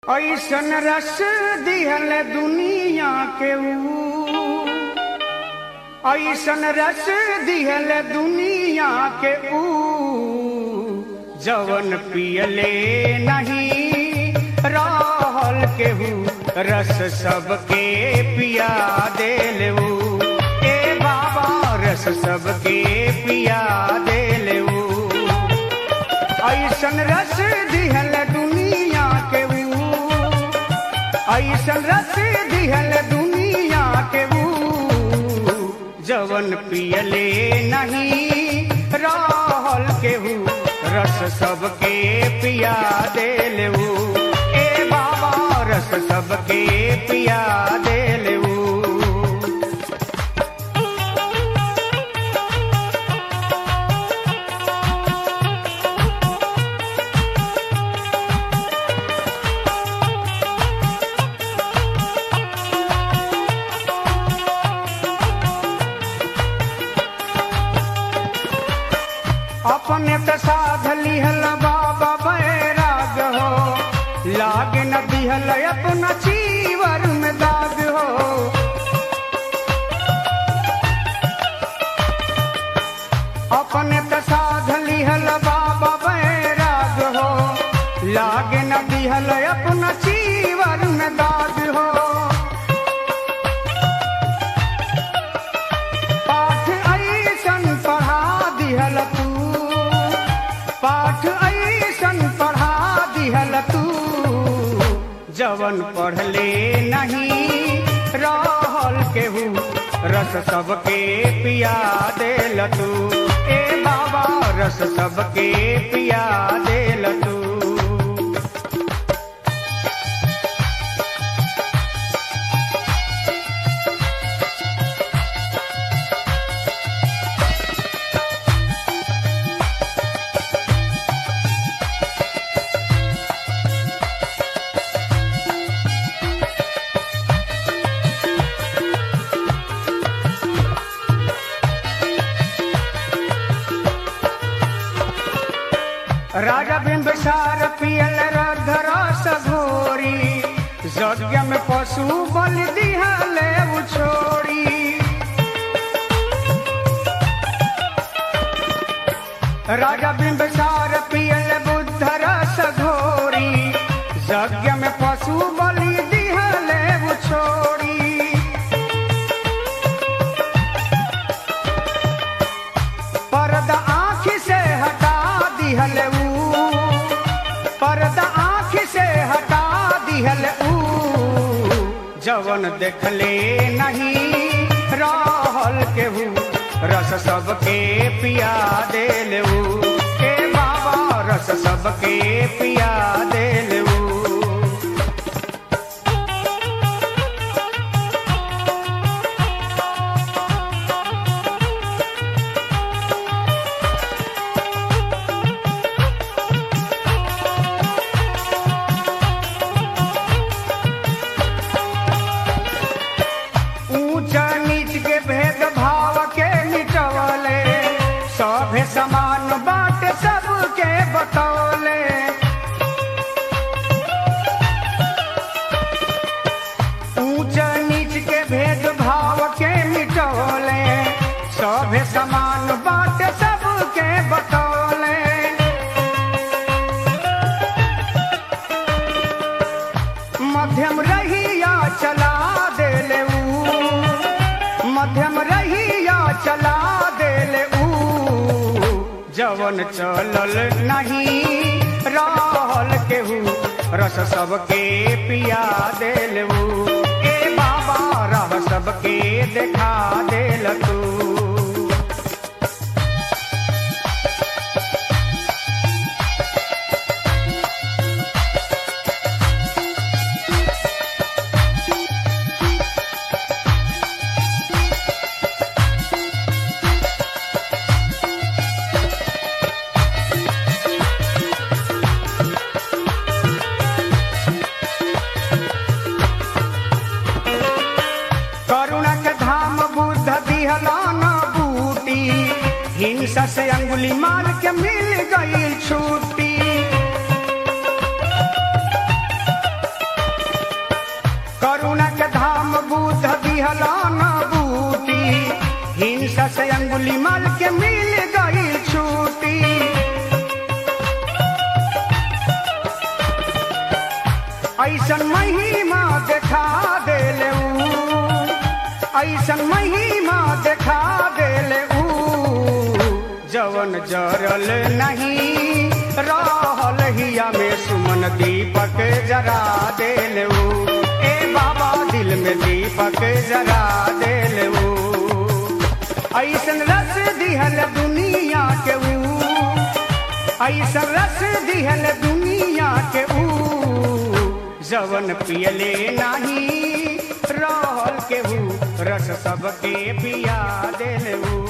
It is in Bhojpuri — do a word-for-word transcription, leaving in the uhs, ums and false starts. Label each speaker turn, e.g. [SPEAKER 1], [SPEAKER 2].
[SPEAKER 1] ऐसन रस दिहल दुनिया के ऊ, ऐसन रस दिहल दुनिया के ऊ, जवन पियले नहीं रहल केहू, रस सबके पिया देलू। ए बाबा रस सबके पिया देलू। ऐसन रस दिहल दुनिया के ऊ, ऐसन रस दिहल दुनिया के ऊ, जवन पियले नहीं रहल केहू, रस सबके पिया देलू। ए बाबा रस सबके पिया देलू। अपने त साध लिहल बाबा बैराग हो, लागे न दिहल अपना चीवर में दाग हो। अपने त साध लिहल बाबा बैराग हो, लागे न दिहल अपना चीवर में दाग हो। पाठ ऐसन पढ़ा दिहल तू, पाठ ऐसन पढ़ा दिहल तू, जवन पढ़ले नहीं रहल केहू, रस सबके पिया देल तू। ए बाबा रस सबके पिया देल तू। राजा बिंबिसार पियल रस घोरी, यज्ञ में पशु बल दिहले छोड़ी। राजा बिंबिसार पियल बुद्ध रस घोरी, यज्ञ में पशु बलि दिहले छोड़ी। पर्दा आँख से हटा दिहल ऊ, पर्दा आँख से हटा दिहल ऊ, जवन देखले नहीं रहल केहू, रस सबके पिया देलू। ए बाबा रस सबके पिया देलू। सभे समान बात सबके बतौले, ऊंच नीच के भेद भाव के मिटौले, सभे समान बात सबके बतौले। मध्यम रहिया चला देले ऊ, मध्यम रहिया चला देले ऊ, जवन चलल नहीं रहल केहू, रस सबके पिया देलू। ए बाबा राह सबके देखा देल तू। हिंसा से अंगुली मार के मिल गई छुट्टी। अंगुली माल के मिल गई छूटी। ऐसन महिमा देखा देले ऊ, ऐसन महिमा देखा देले ऊ, जवन जरल नहीं रहल हिया में सुमन दीपक जरा देले ऊ। ए बाबा दिल में दीपक जरा देले ऊ। ऐसन रस दिहल दुनिया के ऊ, ऐसन रस दिहल दुनिया के ऊ, जवन पियले नहीं रहल केहू, रस सबके पिया देले ऊ।